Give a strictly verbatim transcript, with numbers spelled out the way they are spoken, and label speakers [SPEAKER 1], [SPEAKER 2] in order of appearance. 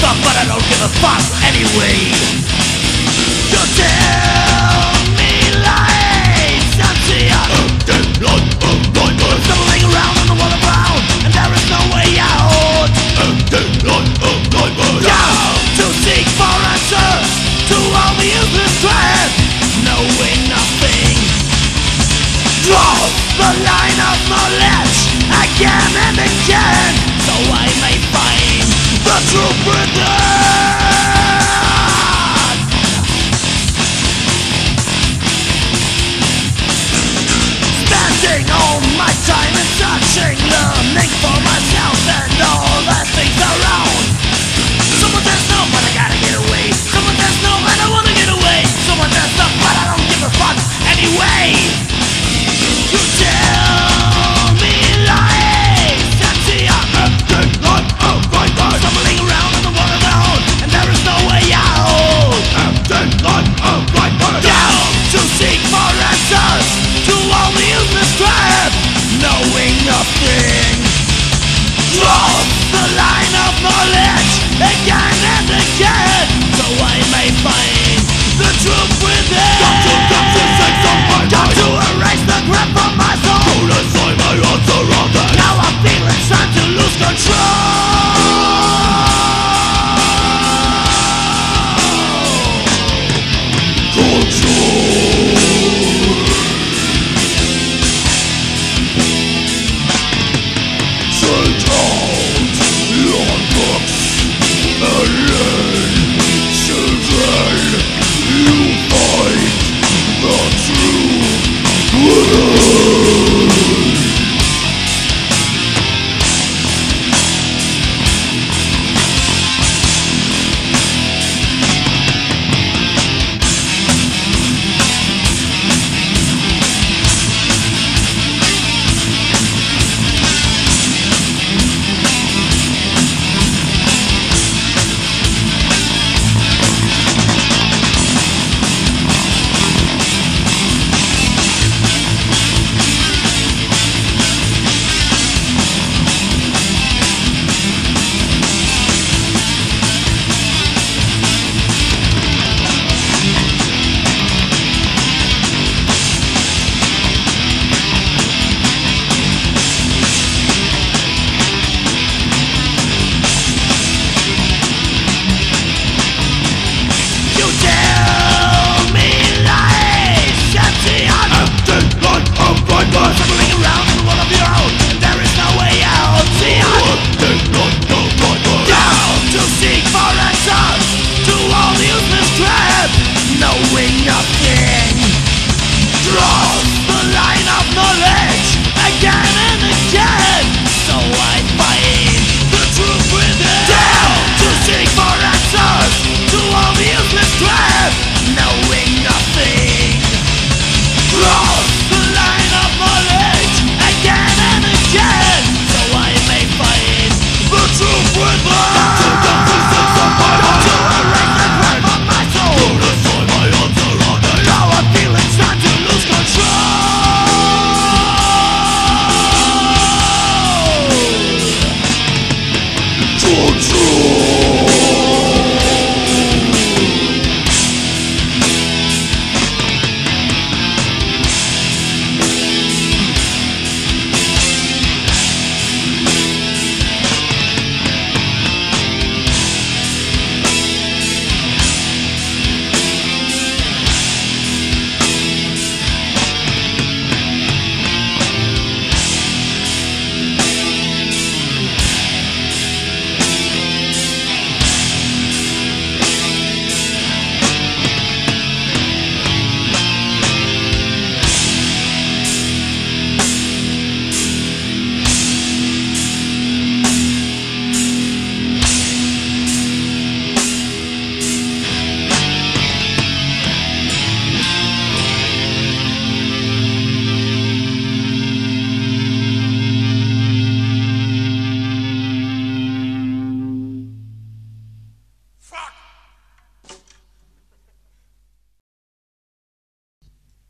[SPEAKER 1] stuff, but I don't give a fuck anyway. You tell me lies, I'm stumbling around on the wall around, and there is no way out. Down to seek for answers to all the useless dread, knowing nothing. Draw the line of knowledge again and again, so I may find the truth within. Spending all my time in searching, learning for myself and all the things around. Someone says no, but I gotta get away. Someone says no, and I wanna get away. Someone says no, but I don't give a fuck anyway. You tell me lies, and see I'm acting like a fighter, stumbling around on the wall alone, and there is no way out. Acting like a fighter, down to seek for answers to all the useless crap, knowing nothing. Draw the line of knowledge again and again, so I may find the truth within. Got to, got to say something. Got to erase the crap from my soul. Put aside my answer on that. Now I feel it's time to lose control. True.